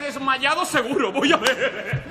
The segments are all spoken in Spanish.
desmayado seguro. Voy a ver.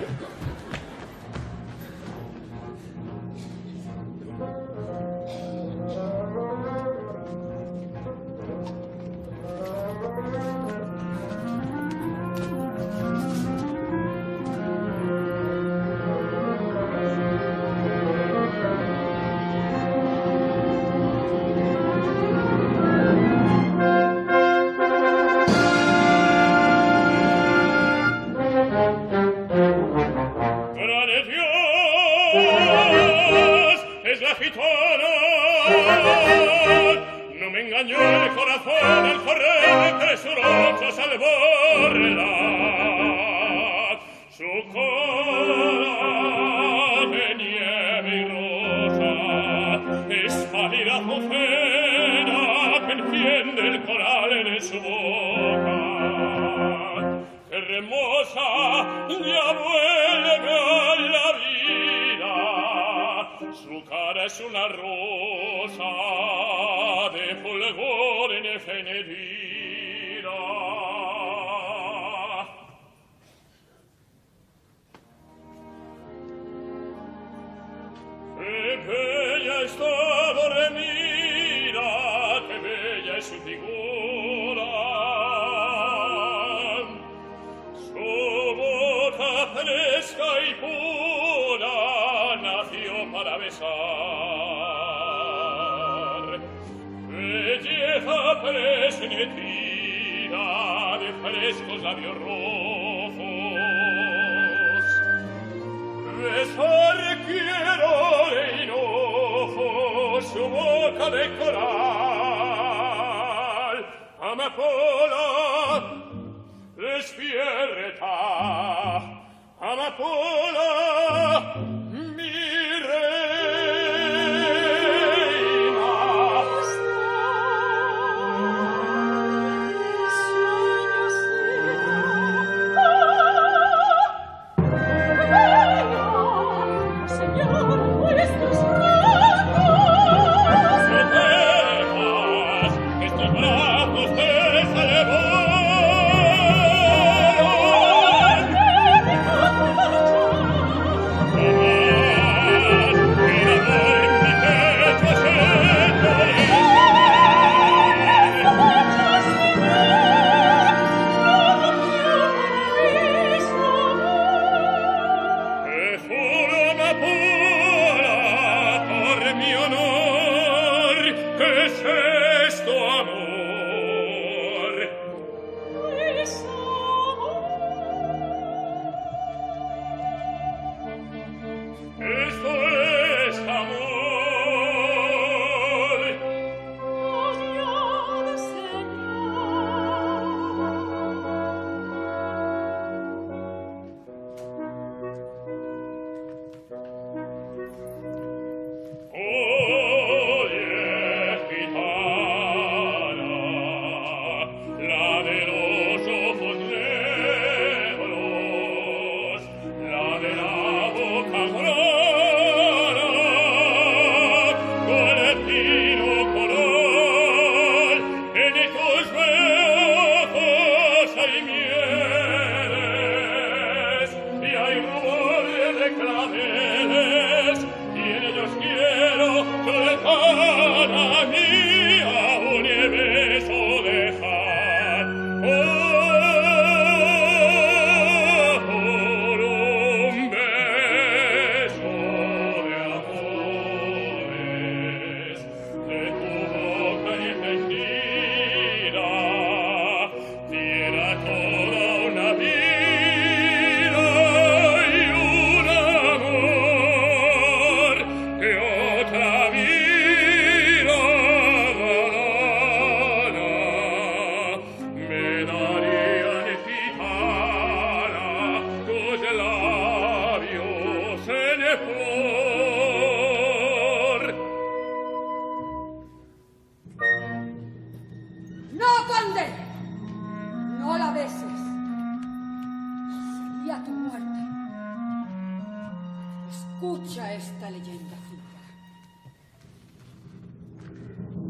Escucha esta leyenda ciega.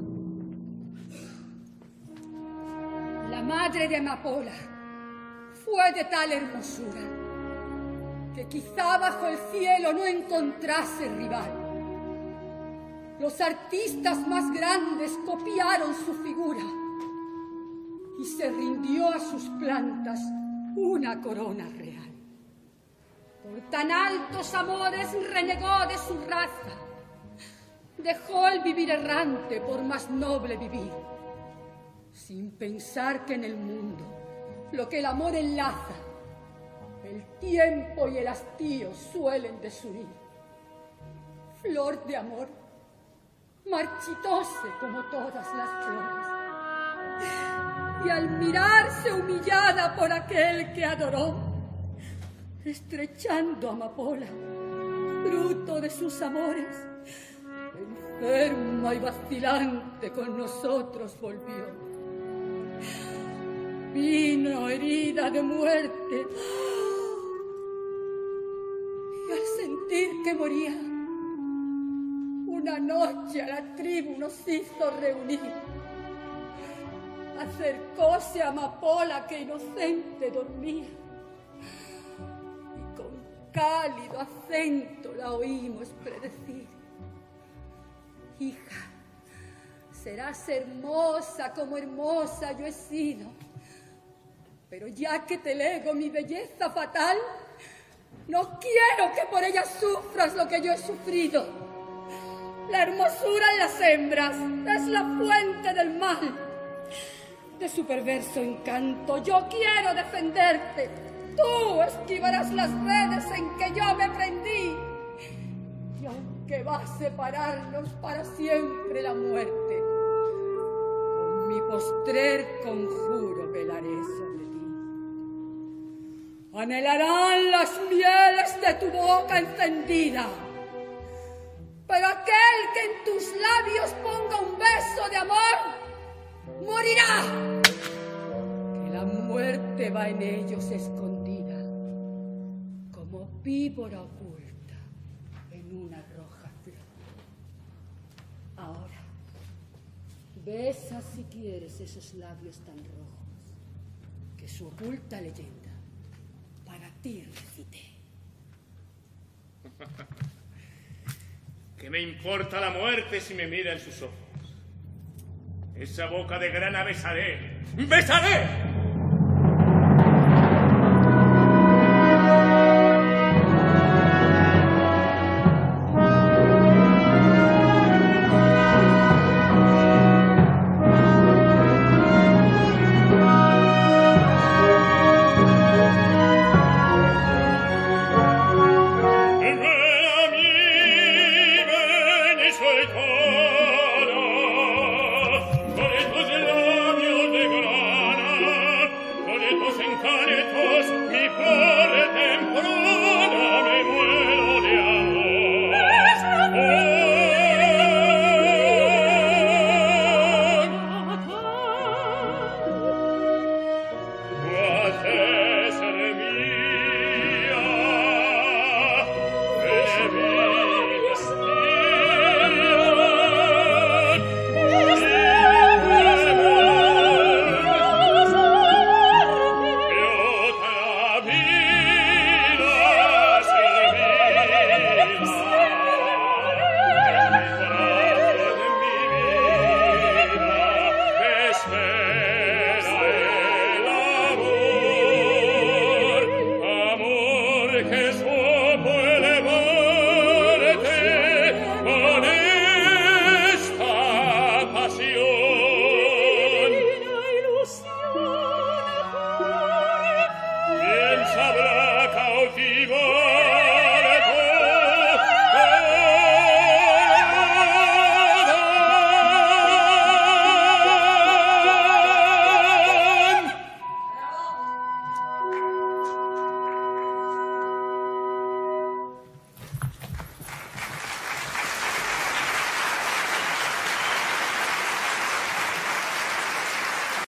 La madre de Amapola fue fue de tal hermosura que quizá bajo el cielo no encontrase rival. Los artistas más grandes copiaron su figura y se rindió a sus plantas una corona real. Por tan altos amores renegó de su raza, dejó el vivir errante por más noble vivir, sin pensar que en el mundo lo que el amor enlaza, el tiempo y el hastío suelen desunir. Flor de amor, marchitóse como todas las flores, y al mirarse humillada por aquel que adoró, estrechando amapola, fruto de sus amores, enferma y vacilante con nosotros volvió. Vino herida de muerte, y al sentir que moría, una noche a la tribu nos hizo reunir. Acercóse a amapola que inocente dormía, y con cálido acento la oímos predecir: hija, serás hermosa como hermosa yo he sido, pero ya que te lego mi belleza fatal, no quiero que por ella sufras lo que yo he sufrido. La hermosura en las hembras es la fuente del mal. De su perverso encanto yo quiero defenderte. Tú esquivarás las redes en que yo me prendí. Y aunque va a separarnos para siempre la muerte, con mi postrer conjuro velaré sobre ti. Anhelarán las mieles de tu boca encendida, pero aquel que en tus labios ponga un beso de amor morirá. Que la muerte va en ellos escondida, como víbora oculta en una roja flor. Ahora, besa si quieres esos labios tan rojos que su oculta leyenda para ti recité. ¿Qué me importa la muerte si me mira en sus ojos? Esa boca de grana besaré. ¡Besaré!